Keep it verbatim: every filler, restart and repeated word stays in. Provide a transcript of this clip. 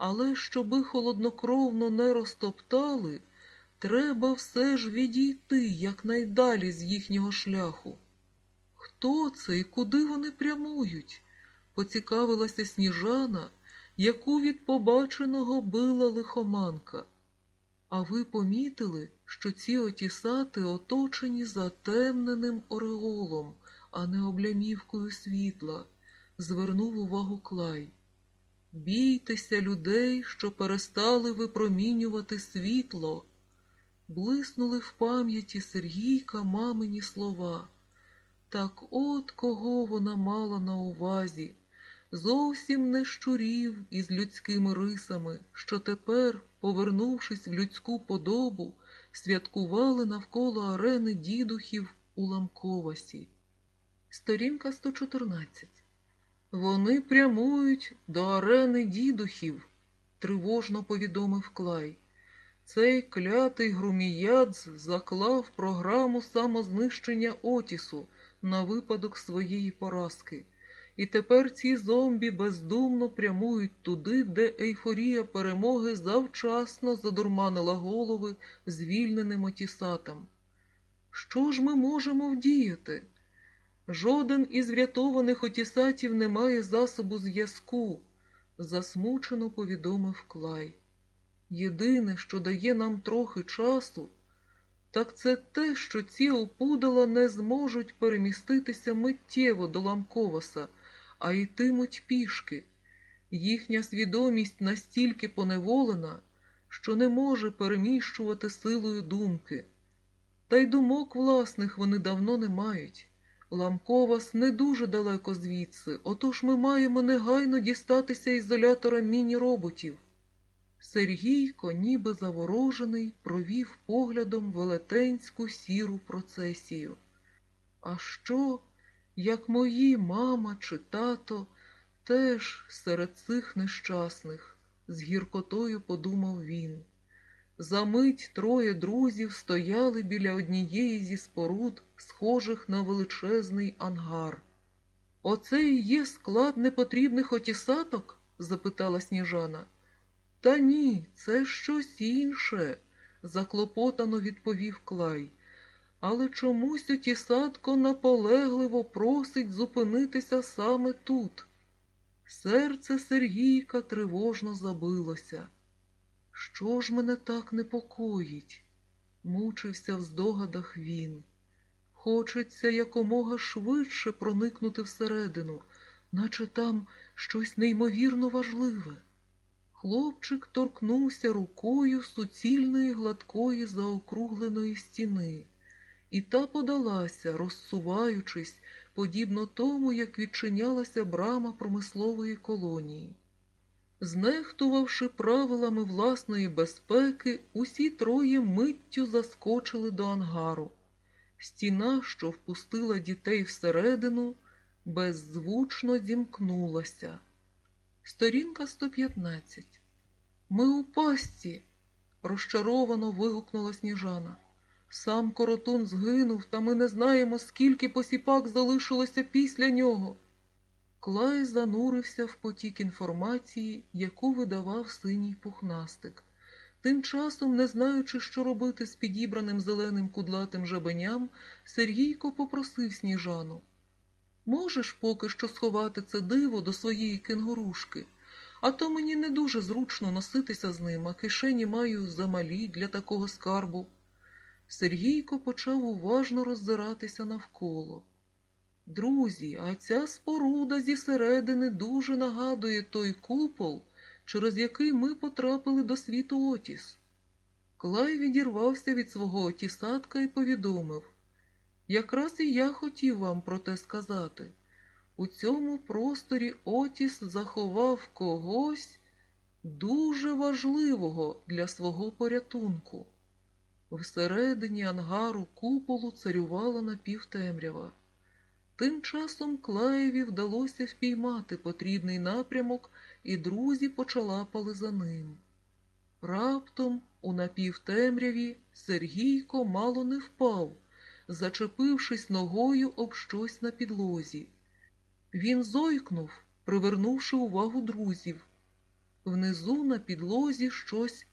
Але щоби холоднокровно не розтоптали, треба все ж відійти якнайдалі з їхнього шляху. Хто це і куди вони прямують? Поцікавилася Сніжана, яку від побаченого била лихоманка. А ви помітили, що ці отісати оточені затемненим ореолом, а не облямівкою світла? Звернув увагу Клай. Бійтеся людей, що перестали випромінювати світло. Блиснули в пам'яті Сергійка мамині слова. Так от кого вона мала на увазі. Зовсім не щурів із людськими рисами, що тепер, повернувшись в людську подобу, святкували навколо арени дідухів у Ламковасі. Сторінка сто чотирнадцять. Вони прямують до арени дідухів, тривожно повідомив Клай. Цей клятий Груміядз заклав програму самознищення Отісу на випадок своєї поразки. І тепер ці зомбі бездумно прямують туди, де ейфорія перемоги завчасно задурманила голови звільненим отісатам. Що ж ми можемо вдіяти? Жоден із врятованих отісатів не має засобу зв'язку, засмучено повідомив Клай. Єдине, що дає нам трохи часу, так це те, що ці опудала не зможуть переміститися миттєво до Ламковаса, а йтимуть пішки. Їхня свідомість настільки поневолена, що не може переміщувати силою думки. Та й думок власних вони давно не мають. Ламковас не дуже далеко звідси, отож ми маємо негайно дістатися ізолятора міні-роботів. Сергійко, ніби заворожений, провів поглядом велетенську сіру процесію. А що, як мої мама чи тато, теж серед цих нещасних, з гіркотою подумав він. Замить троє друзів стояли біля однієї зі споруд, схожих на величезний ангар. «Оце і є склад непотрібних отісаток?» – запитала Сніжана. «Та ні, це щось інше», – заклопотано відповів Клай. «Але чомусь отісатко наполегливо просить зупинитися саме тут». Серце Сергійка тривожно забилося. «Що ж мене так непокоїть?» – мучився в здогадах він. «Хочеться якомога швидше проникнути всередину, наче там щось неймовірно важливе». Хлопчик торкнувся рукою суцільної гладкої заокругленої стіни, і та подалася, розсуваючись, подібно тому, як відчинялася брама промислової колонії. Знехтувавши правилами власної безпеки, усі троє миттю заскочили до ангару. Стіна, що впустила дітей всередину, беззвучно зімкнулася. Сторінка сто п'ятнадцять. «Ми у пастці!» – розчаровано вигукнула Сніжана. «Сам Коротун згинув, та ми не знаємо, скільки посіпак залишилося після нього». Клай занурився в потік інформації, яку видавав синій пухнастик. Тим часом, не знаючи, що робити з підібраним зеленим кудлатим жабеням, Сергійко попросив Сніжану. «Можеш поки що сховати це диво до своєї кенгурушки? А то мені не дуже зручно носитися з ним, а кишені маю замалі для такого скарбу». Сергійко почав уважно роззиратися навколо. «Друзі, а ця споруда зі середини дуже нагадує той купол, через який ми потрапили до світу Отіс». Клай відірвався від свого отісатка і повідомив. «Якраз і я хотів вам про те сказати. У цьому просторі Отіс заховав когось дуже важливого для свого порятунку». Всередині ангару куполу царювала напівтемрява. Тим часом Клаєві вдалося впіймати потрібний напрямок, і друзі почалапали за ним. Раптом у напівтемряві Сергійко мало не впав, зачепившись ногою об щось на підлозі. Він зойкнув, привернувши увагу друзів. Внизу на підлозі щось